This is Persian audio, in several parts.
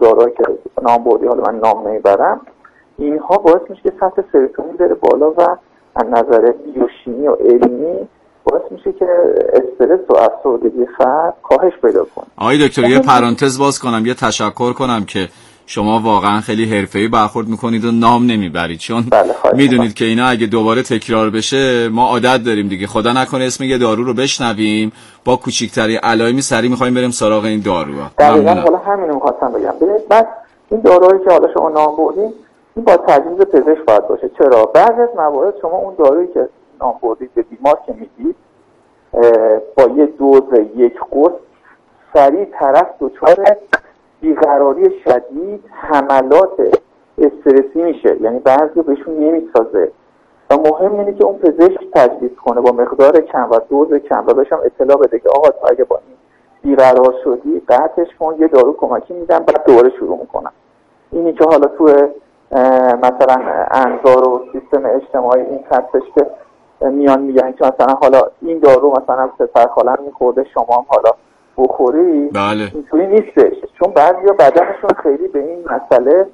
داروهایی که نام بردی، حالا من نام نمیبرم، اینها باعث میشه که سطح سروتونین بره بالا و از نظر بیوشیمی و علمی باعث میشه که استرس و افسردگی فرد کاهش پیدا کنه. آقای دکتر یه پرانتز باز کنم، یه تشکر کنم که شما واقعا خیلی حرفه‌ای برخورد میکنید و نام نمیبرید، چون میدونید که اینا اگه دوباره تکرار بشه ما عادت داریم دیگه، خدا نکنه اسم یه دارو رو بشنویم با کوچیکترین علائمی سریع میخوایم بریم سراغ این داروها. دقیقاً حالا همینو می‌خواستم بگم. ببینید بعد این داروهایی که حالا شما نام بردین این با تجویز پزشک باید باشه. چرا؟ بعضی از موارد شما اون دارویی که نام بردید به بیمار که میدید با یه دوز یک قرص سریع طرف دچار بیقراری شدید، حملات استرسی میشه، یعنی بعضی بهشون نمیسازه و مهم اینه که اون پزشک تجویز کنه با مقدار کم و دوز کم و بهشم اطلاع بده که آقا تو اگه با این بیقرار شدی قطعش کن، یه دارو کمکی میدن بعد دوباره شروع میکنن. اینی که حالا تو مثلا انظار و سیستم اجتماعی این هستش که میان میگن که مثلا حالا این دارو مثلا پسر خالم میخورده شما هم حالا بخوری. بله. اینطوری نیستش، چون بعضیا بدنشون خیلی به این مسئله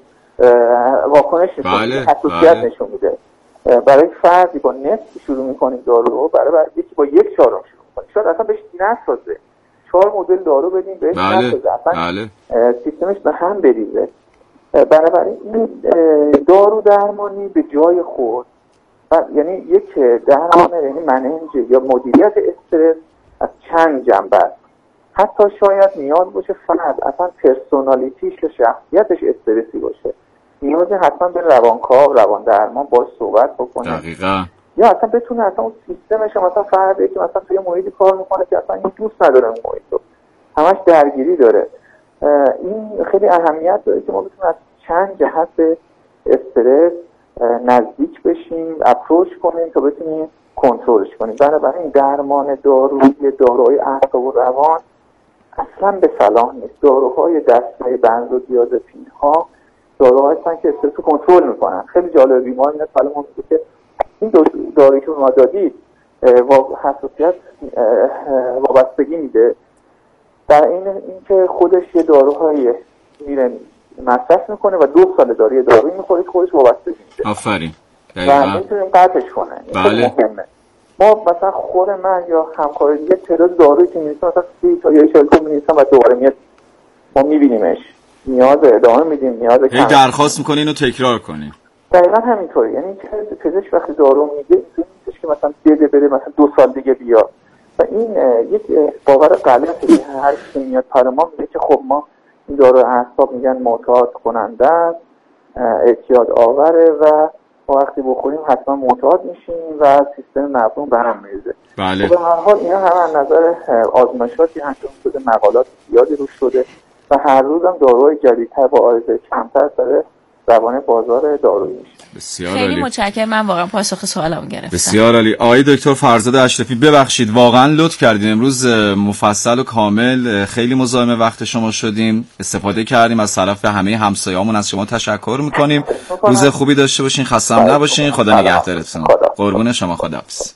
واکنش نشون میده، حساسیت نشون میده. برای فردی با نصف شروع میکنیم دارو رو، برای یکی با 1/4 شروع میکنیم، شاید اصلا بهش نسازه. 4 مدل دارو بدیم بهش نسازه، اصلا سیستمش به هم بریزه. بنابراین این دارو درمانی به جای خود یعنی یک درمان یعنی منیج یا مدیریت استرس از چند جنبه است. حتی شاید نیاز باشه فرد اصلا پرسونالیتیش یا شخصیتش استرسی باشه، نیاز حتما به روانکاو، روان درمان باش صحبت بکنه. دقیقاً. یا اصلا بتونه اصلا اون سیستمش مثلا فردی که مثلا توی محیطی کار میکنه که اصلا این دوست نداره اون محیط رو، همش درگیری داره، این خیلی اهمیت داره که ما بتونیم از چند جهت به استرس نزدیک بشیم، اپروچ کنیم تا بتونیم کنترلش کنیم. بنابراین درمان داروهای اعصاب و روان اصلا به صلاح نیست. داروهای دسته بنزودیازپین ها داروهایی هستن که استرس رو کنترل میکنن. خیلی جالب، بیمار میاد سلام میگه که این دارویی که ما دادید حساسیت وابستگی میده، در اینکه خودش یه داروهای میره مصرف میکنه و 2 سال داروی میخوره که خودش وابستگی میشه. آفرین. و میتونیم قطعش کنه. بله. ما مثلا خود من یا همکار دیگه تعداد دارویی که می‌نویسن مثلا 30 تا یا 40 تا می‌نویسن و دوباره میاد ما می‌بینیمش، نیاز ادامه میدیم، نیاز کم درخواست می‌کنین اینو تکرار کنین. دقیقاً همینطوری، یعنی که پزشک وقتی دارو میده نیستش که مثلا بره مثلا 2 سال دیگه بیا، و این یک باور غلطه. هر کی میاد پر ما میگه که خب ما این دارو اعصاب میگن معتاد کننده است، اعتیاد آوره و وقتی بخوریم حتما معتاد میشیم و سیستم مفهوم به هم میریزه. بله. به هر حال اینا هم از نظر آزمایشاتی انجام شده، مقالات زیادی روش شده و هر روز هم داروهای جدیدتر با عرضه کمتر داره روان بازار دارویی میشه. بسیار خیلی عالی. متشکرم، من واقعا پاسخ سوالم گرفتم. بسیار عالی. آقای دکتر فرزاد اشرفی ببخشید واقعا لطف کردین، امروز مفصل و کامل خیلی مزاحم وقت شما شدیم، استفاده کردیم، از طرف همه همسایه‌مون از شما تشکر میکنیم. روز خوبی داشته باشین، خسته هم نباشین، خدا نگهدارتون. قربون شما، خداحافظ.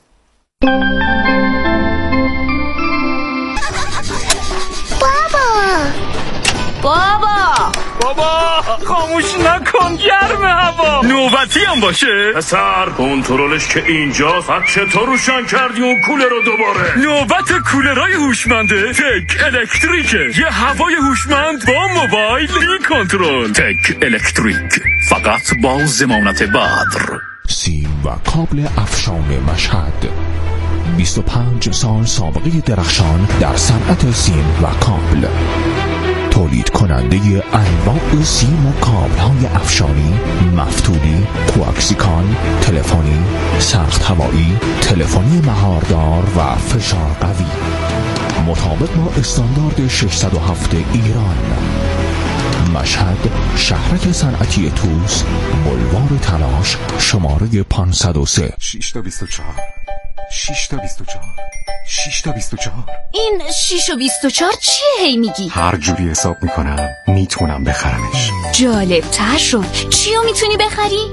بابا خاموش نکن، گرم هوا، نوبتی هم باشه. پسر کنترلش که اینجاست، بعد چطور روشن کردی اون کولر رو دوباره؟ نوبت کولرهای هوشمنده تک الکتریکه، یه هوای هوشمند با موبایل بی کنترل. تک الکتریک، فقط با ضمانت بدر. سیم و کابل افشان مشهد، 25 سال سابقه درخشان در صنعت سیم و کابل، تولید کننده انواع سیم و کابل های افشانی، مفتولی، کوآکسیکان، تلفنی، سخت هوایی، تلفنی مهاردار و فشار قوی، مطابق با استاندارد 607 ایران. مشهد، شهرک صنعتی توس، بلوار تلاش، شماره 503 6 تا 24 6 تا 24 6 تا 24. این 6 و 24 چیه هی میگی؟ هر جوری حساب میکنم میتونم بخرمش. جالب تر شد، چیو میتونی بخری؟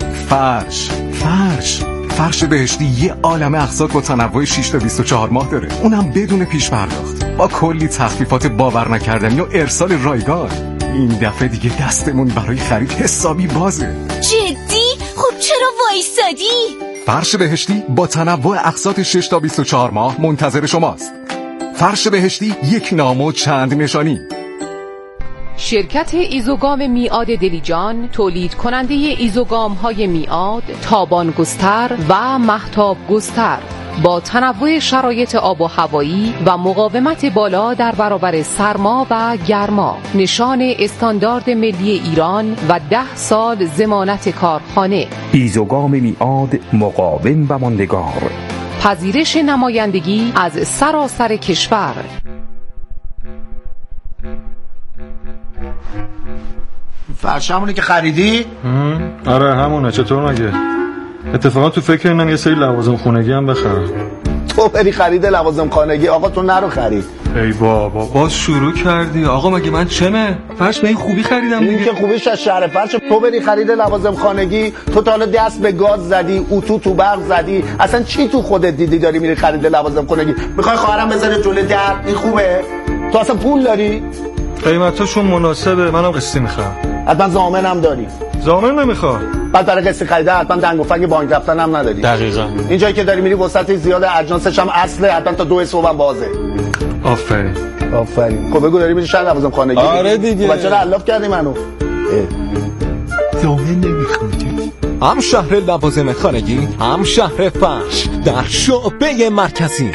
فرش بهشتی یه عالمه اقساط با تنوع 6 تا 24 ماه داره، اونم بدون پیش پرداخت، با کلی تخفیفات باور نکردنی و ارسال رایگان. این دفعه دیگه دستمون برای خرید حسابی بازه. جدی؟ خب چرا وایسادی؟ فرش بهشتی با تنوع اقساط 6 تا 24 ماه منتظر شماست. فرش بهشتی، یک نام و چند نشانی. شرکت ایزوگام میعاد دلیجان تولید کننده ایزوگام های میعاد، تابان گستر و مهتاب گستر با تنوع شرایط آب و هوایی و مقاومت بالا در برابر سرما و گرما، نشان استاندارد ملی ایران و 10 سال ضمانت کارخانه. ایزوگام میعاد، مقاوم و ماندگار. پذیرش نمایندگی از سراسر کشور. فرش همونی که خریدی؟ آره همونه. چطور مگه؟ اتفاقا تو فکر اینم یه سری لوازم خونگی هم بخرم. تو بری خرید لوازم خانگی، آقا تو نرو خرید. ای بابا باز شروع کردی. آقا مگه من چمه؟ فرش به این خوبی خریدم دیگه. این که خوبیش از شهر فرش. تو بری خرید لوازم خانگی، تو تا حالا دست به گاز زدی، اتو تو برق زدی، اصلا چی تو خودت دیدی داری میری خرید لوازم خانگی؟ میخوای خواهرم بذاره جلوی در؟ این خوبه؟ تو اصلا پول داری؟ قیمتاشون مناسبه، منم قسطی میخوام. حتما ضامنم داری؟ ضامن نمیخوام. بعد برای قسط خریده حتما دنگ و فنگ بانک رفتن هم نداری. دقیقاً. این جایی که داری میری وسط زیاد اجناسش هم اصله، حتما تا 2 صبح هم بازه. آفرین. خب بگو داری میری شهر لوازم خانگی؟ آره دیگه. بچه رو علاف کردی منو. ضامن نمیخواد. هم شهر لوازم خانگی، هم شهر فرش در شعبه مرکزی.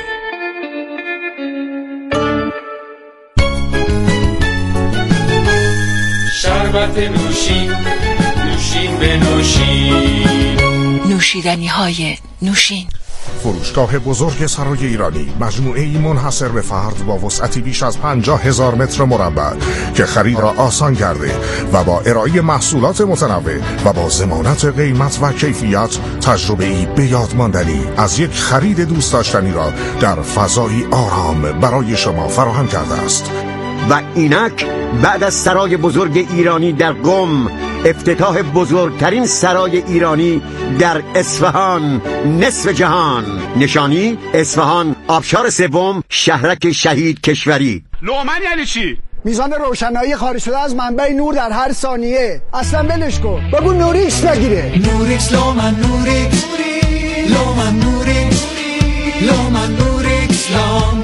شربت نوشین، نوشین به نوشین. نوشیدنی های نوشین. فروشگاه بزرگ سرای ایرانی، مجموعه‌ای منحصر به فرد با وسعتی بیش از 50,000 متر مربع که خرید را آسان کرده و با ارائه محصولات متنوع و با ضمانت قیمت و کیفیت، تجربه‌ای به یاد ماندنی از یک خرید دوست داشتنی را در فضایی آرام برای شما فراهم کرده است. و اینک بعد از سرای بزرگ ایرانی در قم، افتتاح بزرگترین سرای ایرانی در اصفهان، نصف جهان. نشانی اصفهان، آبشار سوم، شهرک شهید کشوری. لومن یعنی چی؟ میزان روشنایی خارج شده از منبع نور در هر ثانیه. اصلا ولش کن، بگو نوریکس بگیره. نوریکس لومن، نوریکس لومن، نوریکس لومن، نوریکس لام،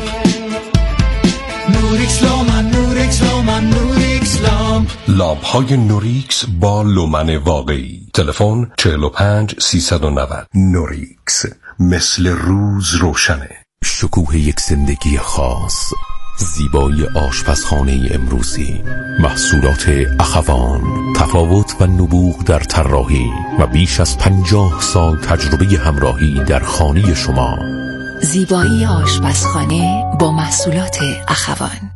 نوریکس لومن، نوریکس لومن، نوریکس لام. لامپ های نوریکس با لومن واقعی. تلفن 45 390. نوریکس، مثل روز روشنه. شکوه یک زندگی خاص، زیبایی آشپزخانه امروزی، محصولات اخوان، تفاوت و نبوغ در طراحی و بیش از 50 سال تجربه همراهی در خانه شما. زیبایی آشپزخانه با محصولات اخوان.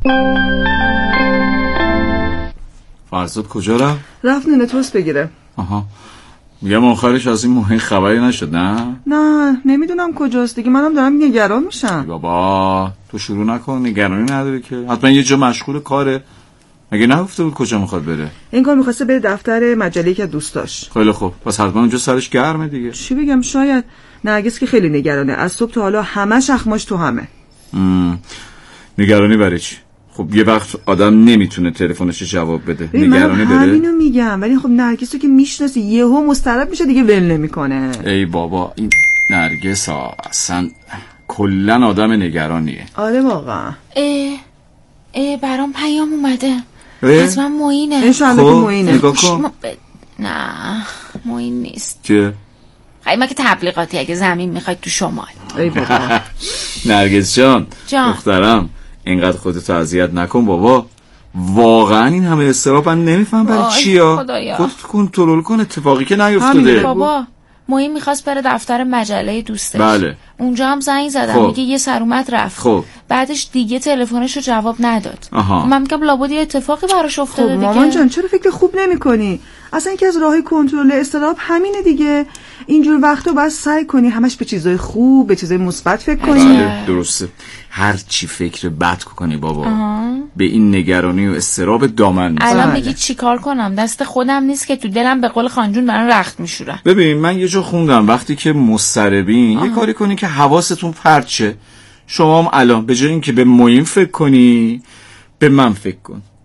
فرزاد کجا رفت نونه توست بگیره. آها، میگم آخرش از این مهم خبری نشد. نه نمیدونم کجاست دیگه. منم دارم نگران میشم. بابا تو شروع نکن، نگرانی نداری که. حتما یه جا مشغول کاره. مگه نگفته بود کجا میخواد بره؟ این کار میخواسته بره دفتر مجله که دوست داشت. خیلی خوب، پس حتما اونجا سرش گرمه دیگه. چی بگم، شاید. نرگس که خیلی نگرانه، از صبح تا حالا همش اخماش تو همه. نگرانی برای چی؟ خب یه وقت آدم نمیتونه تلفنش جواب بده. نگرانی بره. همینو میگم، ولی خب نرگسو که میشناسی یهو مضطرب میشه دیگه، ول نمیکنه. ای بابا این نرگس اصلا کلا آدم نگرانیه. آره واقعا. برام پیام اومده. از من معینه. انشالله که معینه. نگاه کن. نه معین نیست. چه؟ خیلی که تبلیغاتی اگه زمین میخواید تو شمال. ای بابا. نرگس جان دخترم، اینقدر خودتو اذیت نکن بابا. واقعا این همه استراب من نمیفهم برای چیا. خودت کنترل کن، اتفاقی که نیفتاده. بابا معین میخواست بره دفتر مجله دوستش. بله. اونجا هم زنگ زدم. میگه یه سر اومد رفت. بعدش دیگه تلفنشو جواب نداد. من میگم لابد یه اتفاقی براش افتاده دیگه. مامان جان چرا فکر خوب نمی‌کنی؟ اصلا یکی از راههای کنترل استراب همینه دیگه. اینجور وقتا باید سعی کنی همش به چیزای خوب، به چیزای مثبت فکر کنی. بله درسته. هر چی فکر بد کنی بابا به این نگرانی و استراب دامن میزنه. الان میگی چیکار کنم؟ دست خودم نیست که تو دلم به قول خانجون برام رخت میشورن. ببین من یه جا خوندم وقتی که مضطربین یه کاری کنی که حواستون پرت شه. شما هم الان به جای اینکه به معین فکر کنی به من فکر کن.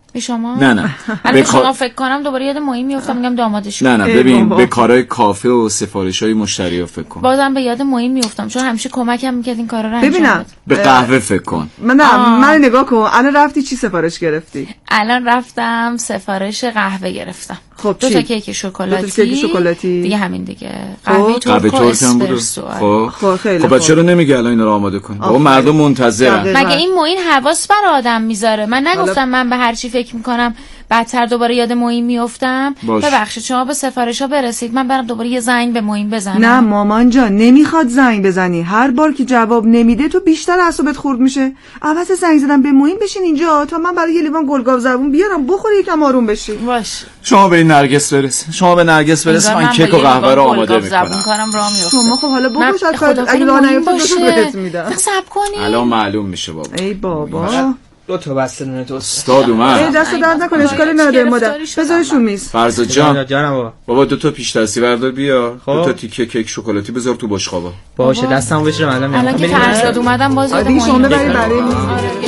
به شما؟ نه الان شما فکر کنم دوباره یاد معین میافتم میگم دامادش. نه ببین به کارهای کافه و سفارش‌های مشتری‌ها فکر کن. بازم به یاد معین میافتم چون همیشه کمکم می‌کرد این کارا رو انجام ببینم به قهوه فکر کن. من نگاه کن الان رفتی چی سفارش گرفتی؟ الان رفتم سفارش قهوه گرفتم. خب دو تا کیک شکلاتی دیگه همین دیگه. قهوه ترک هم بود. خب خیلی خب چرا نمیگه الان اینا رو آماده کن؟ بابا مردم منتظرن. مگه این معین حواس بر آدم میذاره؟ من نگفتم من به هر چی فکر میکنم بعدتر دوباره یاد معین میافتم. ببخشید شما به سفارش‌ها برسید من برم دوباره یه زنگ به معین بزنم. نه مامان جان نمیخواد زنگ بزنی. هر بار که جواب نمیده تو بیشتر اعصابت خورد میشه. عوض زنگ زدن به معین بشین اینجا تا من برای یه لیوان گلگاو زبون بیارم بخوری یکم آروم بشی. باش. شما به نرگس برس. من کیک و قهوه رو آماده میکنم. شما خب حالا بگوش اگه راه نیفته تو بهت میدم. صبر کنی. الان معلوم میشه بابا. ای بابا. دو تا بسته نونه تو استاد اومد. دست درد نکنه اشکالی نداره مادر. بذارش رو میز. فرزاد جان. بابا 2 تا پیش دستی بردار بیا. 2 تا تیکه کیک شکلاتی بذار تو بشقابا. باشه دستمو بشورم الان که فرزاد اومدم باز یاد شما ببرید برای میز.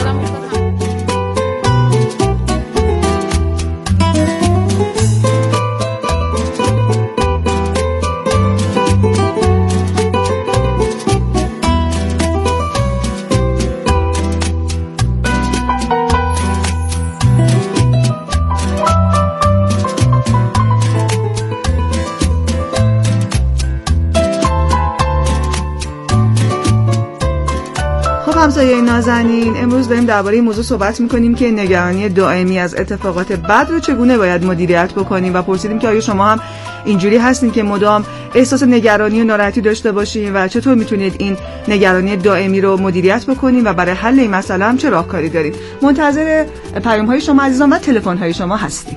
همسایه نازنین امروز داریم درباره این موضوع صحبت میکنیم که نگرانی دائمی از اتفاقات بد رو چگونه باید مدیریت بکنیم و پرسیدیم که آیا شما هم اینجوری هستین که مدام احساس نگرانی و ناراحتی داشته باشین و چطور میتونید این نگرانی دائمی رو مدیریت بکنین و برای حل این مسئله هم چه راهکاری دارید. منتظر پیام های شما عزیزان و تلفن های شما هستیم.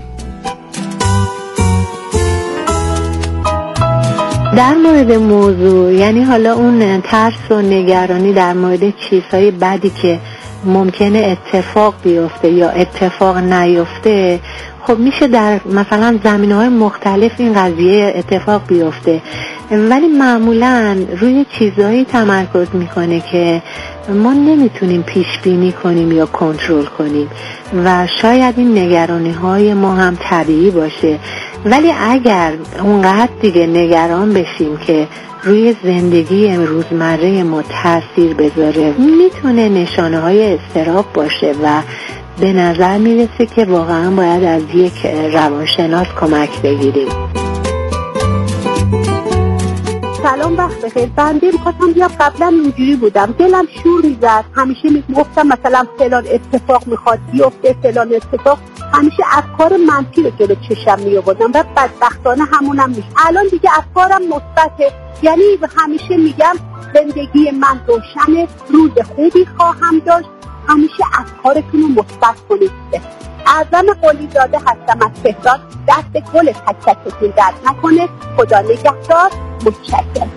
در مورد موضوع یعنی حالا اون ترس و نگرانی در مورد چیزهای بدی که ممکنه اتفاق بیفته یا اتفاق نیفته، خب میشه در مثلا زمینه‌های مختلف این قضیه اتفاق بیفته، ولی معمولا روی چیزهایی تمرکز میکنه که ما نمیتونیم پیش بینی کنیم یا کنترل کنیم و شاید این نگرانی‌های ما هم طبیعی باشه، ولی اگر اونقدر دیگه نگران بشیم که روی زندگی روزمره ما تاثیر بذاره میتونه نشانه‌های اضطراب باشه و به نظر میرسه که واقعا باید از یک روانشناس کمک بگیریم. سلام وقت بخیر. بنده میخواستم بیام، قبلا اینجوری بودم دلم شور میزد، همیشه میگفتم مثلا فلان اتفاق میخواد بیفته، فلان اتفاق، همیشه افکار منفی رو جلو چشم میآوردم و بدبختانه همونم میشه. الان دیگه افکارم مثبته، یعنی همیشه میگم زندگی من روشنه، روز خوبی خواهم داشت، همیشه افکارتون رو مثبت کنید. اعظم قلی زاده هستم از تهران. دست گل تک تکتون درد نکنه. خدا نگهدار. متشکرم.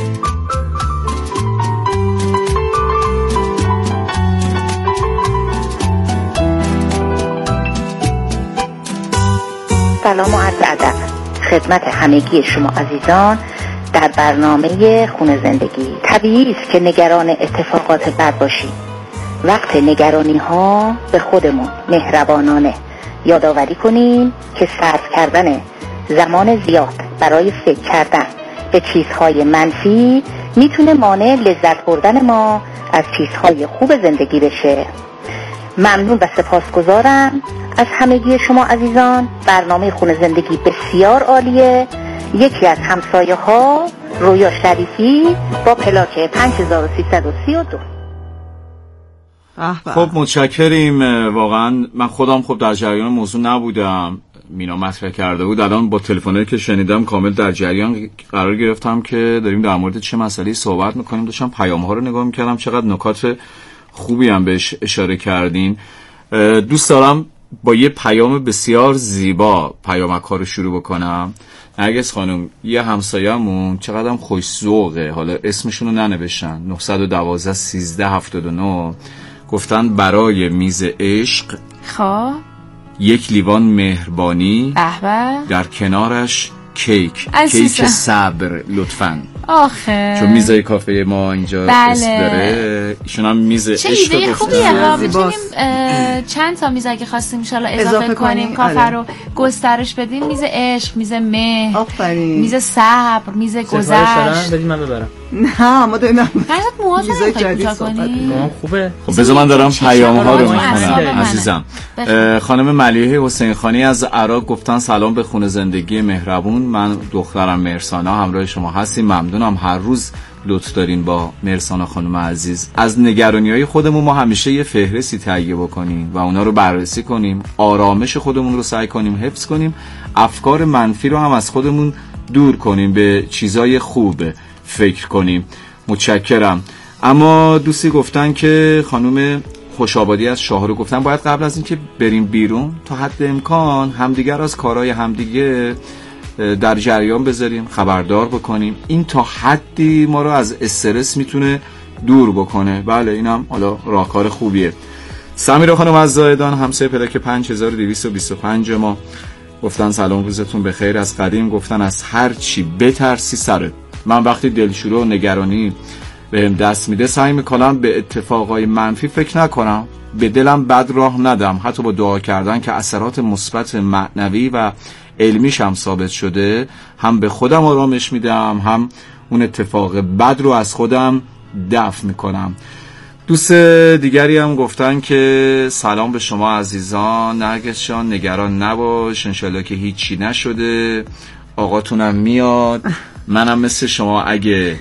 سلام و عرض ادب خدمت همگی شما عزیزان در برنامه خونه زندگی. طبیعی است که نگران اتفاقات بد باشیم. وقت نگرانی ها به خودمون مهربانانه یادآوری کنیم که صرف کردن زمان زیاد برای فکر کردن به چیزهای منفی میتونه مانع لذت بردن ما از چیزهای خوب زندگی بشه. ممنون و سپاسگزارم از همگی شما عزیزان. برنامه خونه زندگی بسیار عالیه. یکی از همسایه ها رویا شریفی با پلاک 5332. خب متشکریم. واقعا من خودم خب در جریان موضوع نبودم، مینا مطرح کرده بود. الان با تلفنایی که شنیدم کامل در جریان قرار گرفتم که داریم در مورد چه مسئله‌ای صحبت می‌کنیم. داشتم پیام‌ها رو نگاه می‌کردم، چقدر نکات خوبی هم بهش اشاره کردین. دوست دارم با یه پیام بسیار زیبا پیامک‌ها رو شروع بکنم. نرگس خانم، یه همسایه‌مون چقدر هم خوش ذوقه، حالا اسمشون رو ننوشتن، 912 1379 گفتن برای میز عشق خب یک لیوان مهربانی احبه در کنارش کیک صبر لطفاً. آخه چون میزای کافه ما اینجا بله. داره، ایشون هم میز عشق خوبیه ها. میتونیم چند تا میز اگه خواستیم ان شاءالله اضافه کنیم کافه رو گسترش بدیم. میز عشق، میز مهر، میز صبر، میز گذشت. بدید من ببرم. نه ما داریم میزای جدید خوبه. خب بذار من دارم پیام‌ها رو میخونم عزیزم. خانم ملیحه حسین خانی از عراق گفتن سلام به خونه زندگی مهربون. من دخترم مرسانا همراه شما هستیم. ممنونم هر روز لطف دارین با مرسانا خانم عزیز. از نگرانی‌های خودمون ما همیشه یه فهرستی تهیه بکنیم و اونا رو بررسی کنیم، آرامش خودمون رو سعی کنیم حفظ کنیم، افکار منفی رو هم از خودمون دور کنیم، به چیزای خوب فکر کنیم. متشکرم. اما دوستی گفتن که خانم خوشابادی از شاهرو گفتن باید قبل از اینکه بریم بیرون تا حد امکان همدیگر از کارهای همدیگه در جریان بذاریم، خبردار بکنیم. این تا حدی ما رو از استرس میتونه دور بکنه. بله اینم حالا راهکار خوبیه. سمیرا خانم از زاهدان همسایه پلاک 5225 ما گفتن سلام روزتون بخیر. از قدیم گفتن از هر چی بترسی سرت. من وقتی دلشوره و نگرانی بهم دست میده سعی میکنم به اتفاقای منفی فکر نکنم، به دلم بد راه ندم. حتی با دعا کردن که اثرات مثبت معنوی و علمیش هم ثابت شده، هم به خودم آرامش میدم، هم اون اتفاق بد رو از خودم دفع میکنم. دوست دیگری هم گفتن که سلام به شما عزیزان. نرگس جان نگران نباش، انشالله که هیچی نشده، آقاتونم میاد. منم مثل شما اگه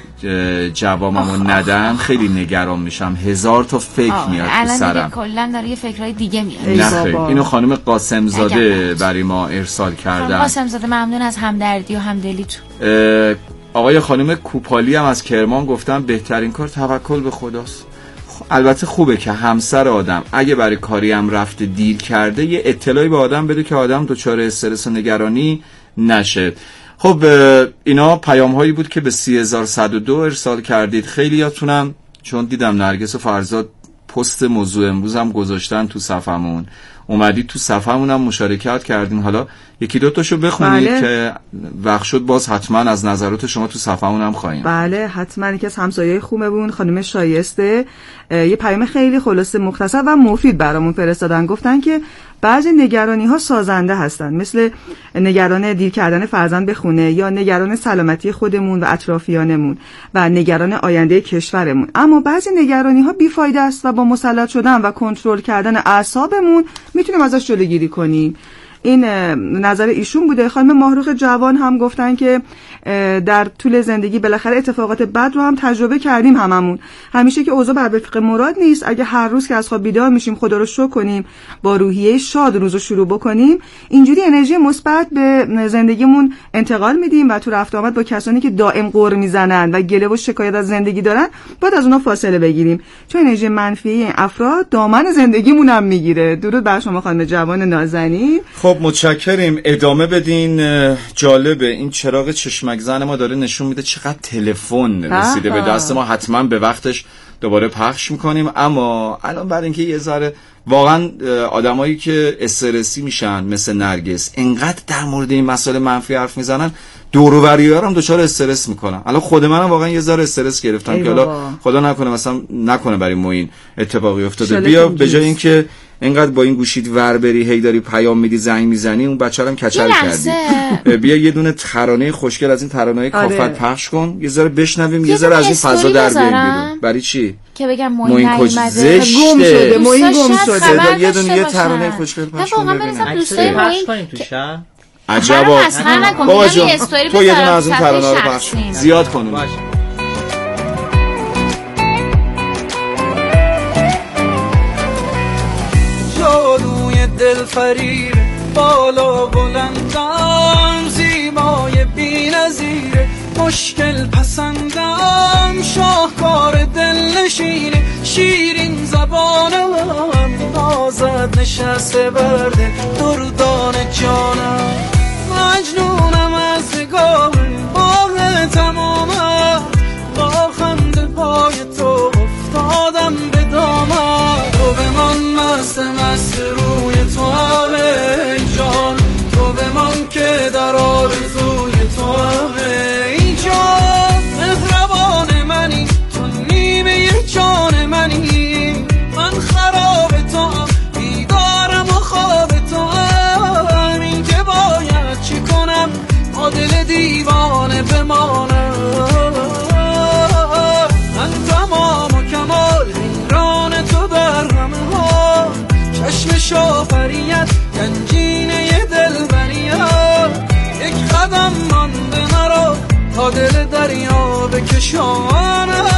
جوابمو ندن خیلی نگران میشم، هزار تا فکر میاد تو سرم. الان کلا داره یه فکرای دیگه میاد. نه اینو خانم قاسم زاده برای ما ارسال کردن. خانم قاسم زاده ممنون از همدردی و همدلیتون. آقای خانم کوپالی هم از کرمان گفتن بهترین کار توکل به خداست. البته خوبه که همسر آدم اگه برای کاری هم رفته دیر کرده یه اطلاعی به آدم بده که آدم دچار استرس و نگرانی نشه. خب اینا پیام هایی بود که به 3102 ارسال کردید. خیلی یاتونم چون دیدم نرگس و فرزاد پست موضوع امروز هم گذاشتن تو صفحمون، اومدید تو صفحمون هم مشارکت کردین. حالا یکی دو تاشو بخونید که وقت شد باز حتما از نظرات شما تو صفحمون هم خواهیم. بله حتما. یکی از همسایه‌های خوبمون خانم شایسته یه پیام خیلی خلاصه مختصر و مفید برامون فرستادن. گفتن که بعضی نگرانی ها سازنده هستن، مثل نگران دیر کردن فرزند به خونه یا نگران سلامتی خودمون و اطرافیانمون و نگران آینده کشورمون. اما بعضی نگرانی ها بیفایده است و با مسلط شدن و کنترل کردن اعصابمون میتونیم ازش جلوگیری کنیم. این نظر ایشون بوده. خانم ماهروخ جوان هم گفتن که در طول زندگی بالاخره اتفاقات بد رو هم تجربه کردیم هممون. همیشه که اوضاع بر وفق مراد نیست. اگه هر روز که از خواب بیدار میشیم خدا رو شکر کنیم، با روحیه شاد روز رو شروع بکنیم، اینجوری انرژی مثبت به زندگیمون انتقال میدیم و تو رفت آمد با کسانی که دائم قُر میزنن و گله و شکایت از زندگی دارن باید از اونها فاصله بگیریم، چون انرژی منفی این افراد دامن زندگیمون هم میگیره. درود بر شما خانم جوان نازنین. خب متشکریم. ادامه بدین. جالبه این چراغ چشمک زن ما داره نشون میده چقدر تلفن رسیده به دست ما. حتما به وقتش دوباره پخش میکنیم. اما الان برای اینکه یه ذره واقعا آدمایی که استرسی میشن مثل نرگس انقدر در مورد این مسائل منفی حرف میزنن، دور و بری‌ها هم دچار استرس میکنن. الان خود منم واقعا یه ذره استرس گرفتم که حالا خدا نکنه مثلا نکنه برای ما این اتفاقی افتاده. بیا به جای اینکه اینقدر با این گوشید ور بری هی داری پیام میدی زنگ میزنی اون بچه‌رم هم کچل کردی. بیا یه دونه ترانه خوشگل از این ترانه‌های کافت پخش کن، یه ذره بشنویم، یه ذره از این فضا در بیاریم بیرون. برای چی؟ که بگم موین اومده گم شده، موین گم شده. یه دونه یه ترانه خوشگل پخش کن ببینیم. پخش کنیم تو شهر. عجبا. بابا جان تو یه دونه از این ترانه رو پخش کن. زیاد کن. جادوی دل فریب بالا بلندم، زیبای بی‌نظیر مشکل پسندم، شاهکار دل نشینه شیرین زبانم، نازد نشسته برده دردان جانم، مجنونم از نگاه باغ تمامم، با خنده پای تو افتادم به دامم، تو بمان مست روی تو همه جان، تو بمان که در آرزوی دیوانه بمانم. من تمام و کمال حیران تو در همه ها، چشم شافریت گنجینه دلبریت. یک قدم مانده مرا تا دل دریا بکشانم.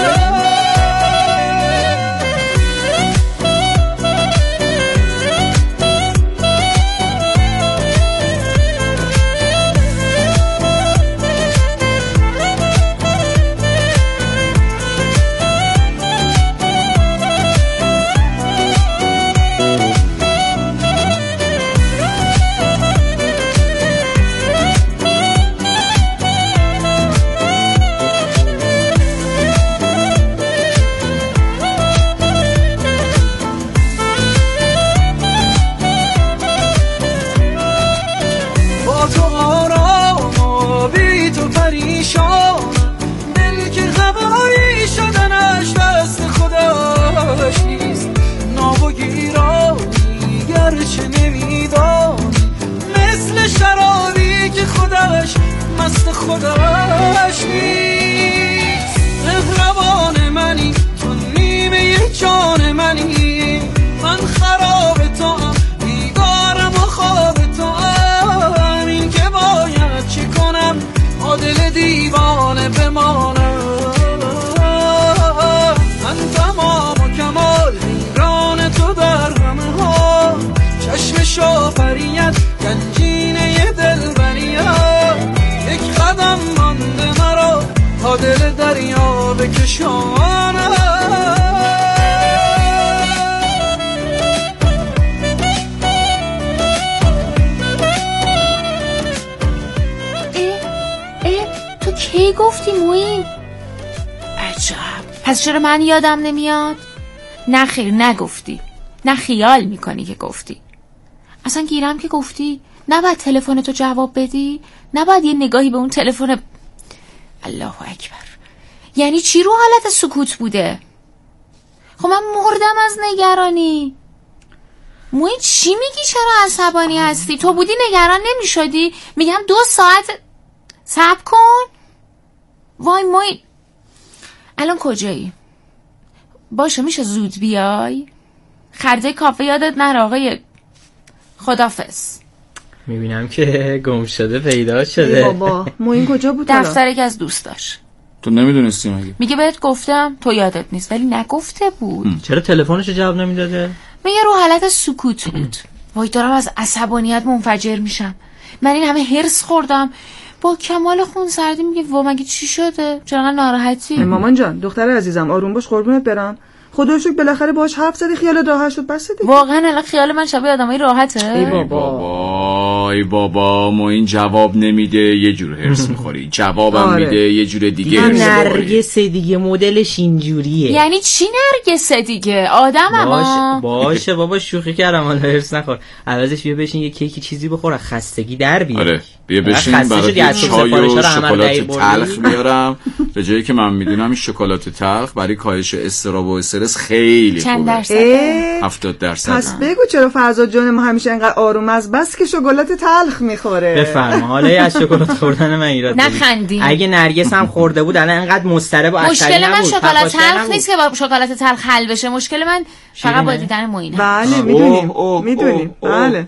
دل که خبری شدنش دست خودش نیست. ناب و گیرانی گرچه نمیدانی، مثل شرابی که خودش مست خودش نیست. مهربان منی تو نیمه جان منی، من خراب تو هم بیدارم و خواب تو هم. این که باید چی کنم دل دیوانه بمانم. من تمام و کمال حیران تو در همه ها، چشم شافریت گنجینه دلبریت. یک قدم مانده مرا تا دل دریا بکشانم. کی گفتی مویین؟ عجب. پس چرا من یادم نمیاد؟ نه خیر نگفتی، نه خیال میکنی که گفتی. اصلا گیرم که گفتی نباید تلفنتو جواب بدی، نباید یه نگاهی به اون تلفن. الله اکبر. یعنی چی رو حالت سکوت بوده؟ خب من مردم از نگرانی. مویین چی میگی؟ چرا عصبانی هستی؟ تو بودی نگران نمیشدی؟ میگم 2 ساعت صبر کن. وای موی، الان کجایی؟ باشه میشه زود بیای؟ خرده کافه یادت نره آقای. خدافظ. میبینم که گم شده پیدا شده. بابا موین کجا بود؟ دفتر یکی از دوستاش. تو نمیدونستی مگه؟ میگه بهت گفتم تو یادت نیست، ولی نگفته بود. چرا تلفنشو جواب نمیداده؟ میگه رو حالت سکوت بود. وای دارم از عصبانیت منفجر میشم. من این همه هرس خوردم با کمال خون سردی. میگه وا مگه چی شده؟ چرا ناراحتی؟ مامان جان دختر عزیزم آروم باش قربونت برم. خدا رو شکر بالاخره باهاش حرف زدی خیالت راحت شد. بس دیگه واقعا الان خیال من شبیه آدمای راحته. ای بابا ما این جواب نمیده یه جور هرس میخوری، جوابم میده یه جور دیگه هرس میخوری. نرگس دیگه مدلش اینجوریه. یعنی چی نرگس دیگه؟ آدمم. باشه بابا شوخی کردم، حالا هرس نخور. عوضش بیا بشین یه کیکی چیزی بخور، خستگی در بیار. آره بیا بشین برات چای و شکلات تلخ میارم. به جایی که من میدونم این شکلات تلخ برای کاهش اضطراب و استرس خیلی خوبه. چند درصد؟ 70%. پس بگو چرا فرزاد جان ما همیشه اینقدر آروم از بس که شکلات تلخ میخوره. بفرما. حالا از شکلات خوردن من ایراد نخندیم. اگه نرگس هم خورده بود الان اینقدر مضطرب و عصبی نبود. مشکل من شکلات تلخ نیست که با شکلات تلخ حل بشه. مشکل من فقط با دیدن موینه. بله میدونیم. بله.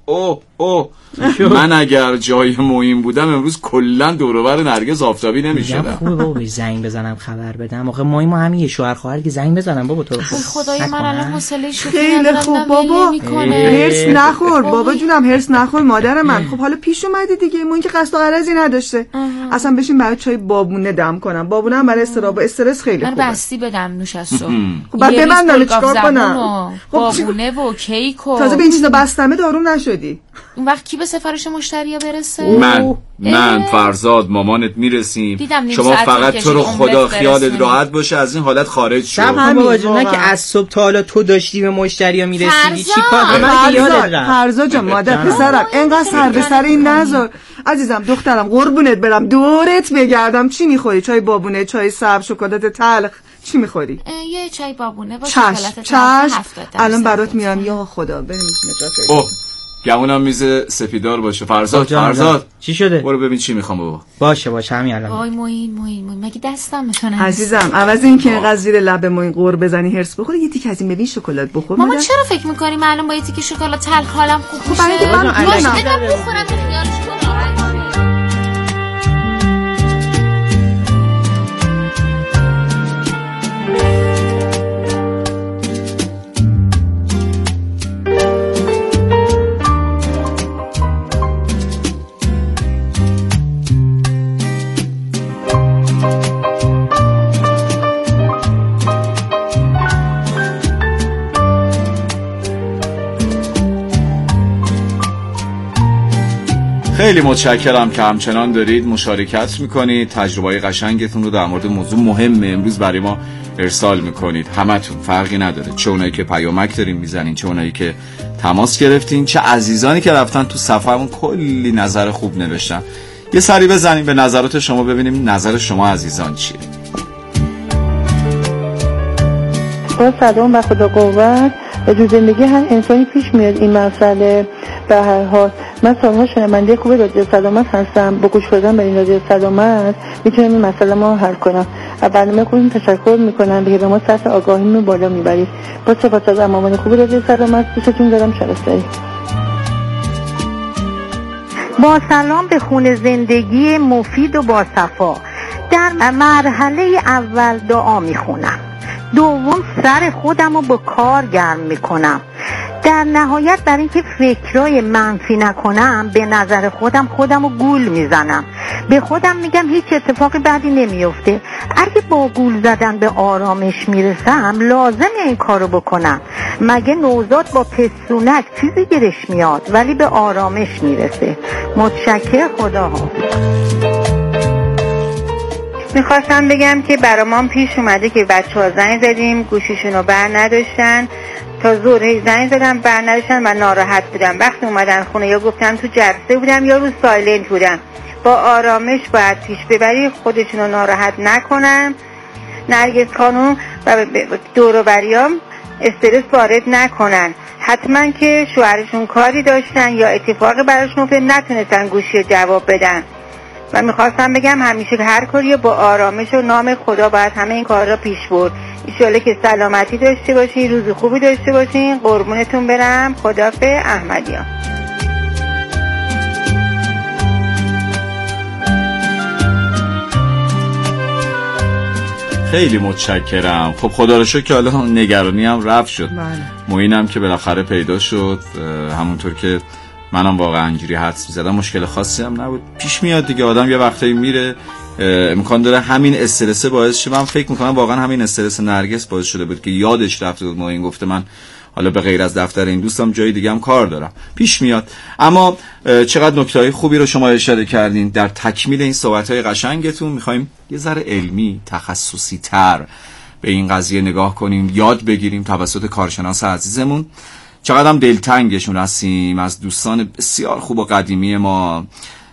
من اگر جای موین بودم امروز کلا دور و بر نرگس آفتابی نمیشدم. خوبه بابا بهش زنگ بزنم خبر بدم. آخه ما همین یه شوهر خواهر که زنگ بزنم بابا. تو خدای من الان حوصله شوخی خیلی خوب بابا. هرس نخور بابا جونم، هرس نخور مادر من. خب حالا پیش اومدی دیگه، موین که قصد و غرضی نداشته. اصلا بشین برای چای بابونه دم کنم. بابونه هم برای استراب و استرس خیلی خوبه. من بستی بدم نوش از صبح. خب بعد به من داره چیکار کنم؟ بابونه و کیک و تازه به این چیزا بستمه داروم نشدی. اون وقت کی به سفارش مشتریا برسه؟ من فرزاد مامانت میرسیم. شما فقط تو رو خدا خیالت راحت باشه از این حالت خارج شو. بابا جون نه که از صبح تا حالا تو داشتی به مشتریا میرسیدی چیکار کنم؟ فرزاد جان مادر پسرم اینقدر سر به سر این نذار عزیزم. دخترم قربونت برم دورت بگردم. چی میخوری؟ چای بابونه، چای سبز، شکلات تلخ؟ چی میخوری؟ یه چای بابونه با شکلات تلخ. الان برات میارم. یا خدا بریم نجات. گمونم میز سپیدار باشه. فرزاد چی شده؟ برو ببین چی میخوام بابا. باشه همین الان. وای موین مگه دستم میتونه عزیزم عوض این که اینقدر زیر لب موین قور بزنی هرس بخوری یه تیکه از این ببین شکلات بخور. مامان چرا فکر می‌کنی من الان با یه تیکه شکلات تلخ حالم خوب میشه؟ برای اینکه من بخورم به خیالش کنم. خیلی متشکرم که همچنان دارید مشارکت میکنید، تجربه‌های قشنگتون رو در مورد موضوع مهم امروز برای ما ارسال میکنید. همتون فرقی نداره، چه اونایی که پیامک دارین میزنین، چه اونایی که تماس گرفتین، چه عزیزانی که رفتن تو صفحمون کلی نظر خوب نوشتن. یه سری بزنیم به نظرات شما ببینیم نظر شما عزیزان چیه. با سلام و خدا قوت. تو زندگی هر انسانی پیش میاد این مسئله. به هر حال من سالها شنونده خوب رادیو سلامت هستم. با گوش دادن به این رادیو سلامت میتونم این مسئله ما حل کنم. برنامه خودتون تشکر میکنم که به ما سطح آگاهیمون بالا میبرید. با سپاس از عمان خوب رادیو سلامت. دوستتون دارم. شرفتایی. با سلام به خون زندگی مفید و با صفا. در مرحله اول دعا میخونم، دوم سر خودم رو با کار گرم میکنم، در نهایت برای اینکه فکرای منفی نکنم به نظر خودم رو گول میزنم. به خودم میگم هیچ اتفاقی بعدی نمیفته. اگه با گول زدن به آرامش میرسم لازم این کارو بکنم. مگه نوزاد با پستونک چیزی گیرش میاد ولی به آرامش میرسه. متشکر. خداحافظ. میخواستم بگم که برامون پیش اومده که بچه‌ها زنگ زدیم گوشیشونو بر نداشتن، تا ظهر زنگ زدم بر نداشتن و ناراحت بودم. وقتی اومدن خونه یا گفتن تو جلسه بودم یا رو سایلنت بودم. با آرامش باید پیش ببری، خودشونو ناراحت نکنن. نرگس خانم و دور و بریام استرس وارد نکنن. حتما که شوهرشون کاری داشتن یا اتفاقی براشون افتاد نتونستن گوشی جواب بدن. و میخواستم بگم همیشه هر کاری با آرامش و نام خدا باید همه این کار را پیش برد. ایشالا که سلامتی داشته باشین، روز خوبی داشته باشین. قربونتون برم. خداحافظ. احمدیان. خیلی متشکرم. خب خدا رو شکر که حالا نگرانی هم رفت شد. موینم که بالاخره پیدا شد. همونطور که منم واقعا اینجوری حدس می‌زدم مشکل خاصی هم نبود. پیش میاد دیگه، آدم یه وقتایی میره امکان داره همین استرس باعث شه. من فکر میکنم واقعا همین استرس نرگس باعث شده بود که یادش رفته بود. موین گفته من حالا به غیر از دفتر این دوستم جای دیگه هم کار دارم. پیش میاد. اما چقدر نکته‌های خوبی رو شما اشاره کردین. در تکمیل این صحبت‌های قشنگتون می‌خوایم یه ذره علمی تخصصی تر به این قضیه نگاه کنیم، یاد بگیریم توسط کارشناس عزیزمون. چقدر هم دلتنگشون هستیم از دوستان بسیار خوب و قدیمی ما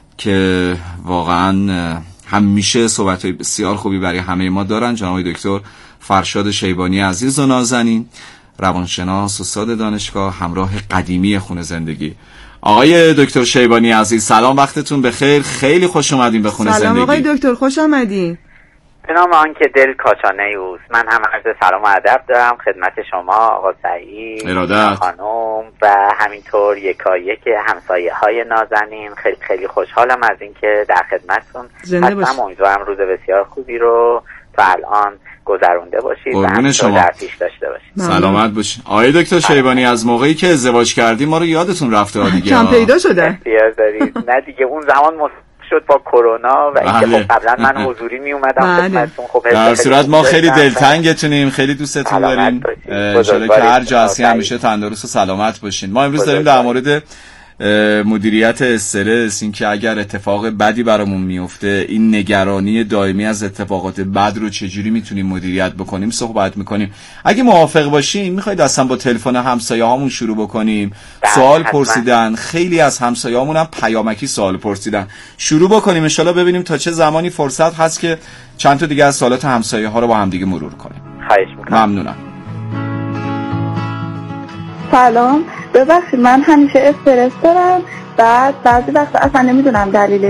که واقعا همیشه صحبت‌های بسیار خوبی برای همه ما دارن. جناب دکتر فرشاد شیبانی عزیز و نازنین، روانشناس، استاد دانشگاه، همراه قدیمی خون زندگی. آقای دکتر شیبانی عزیز سلام، وقتتون بخیر. خیلی خوش اومدین به خون زندگی. سلام آقای دکتر، خوش آمدین. به نام آنکه دل کاچانه اوست. من هم عرض سلام و ادب دارم خدمت شما آقا سعید، خانم و همینطور یکایک همسایه های نازنین. خیلی خیلی خوشحالم از اینکه در خدمتتون هستم. امیدوارم روز بسیار خوبی رو تا الان گذرونده باشید و همینطور در پیش داشته باشید. سلامت باشید. آقای دکتر شیبانی از موقعی که ازدواج کردیم ما رو یادتون رفته دیگه. کم پیدا شده. اختیار دارید. نه دیگه اون زمان شد با کرونا و اینکه خب قبلا من حضوری می اومدم خدمتتون. خب در صورت ما خیلی دلتنگتونیم، خیلی دوستتون داریم. ان شاءالله که هر جا هستی همیشه تندرست و سلامت باشین. ما امروز داریم در مورد مدیریت استرس، این که اگر اتفاق بدی برامون میفته این نگرانی دائمی از اتفاقات بد رو چجوری میتونیم مدیریت بکنیم صحبت میکنیم. اگه موافق باشین میخواید اصلا با تلفن همسایه هامون شروع بکنیم؟ سوال پرسیدن، خیلی از همسایه هامون هم پیامکی سوال پرسیدن. شروع بکنیم ان شاءالله ببینیم تا چه زمانی فرصت هست که چند تا دیگه از سوالات همسایه ها رو با هم دیگه مرور کنیم. خواهش میکنم. ممنونم. سلام، ببخشید من همیشه استرس دارم، بعد بعضی وقت اصلا نمیدونم دلیلش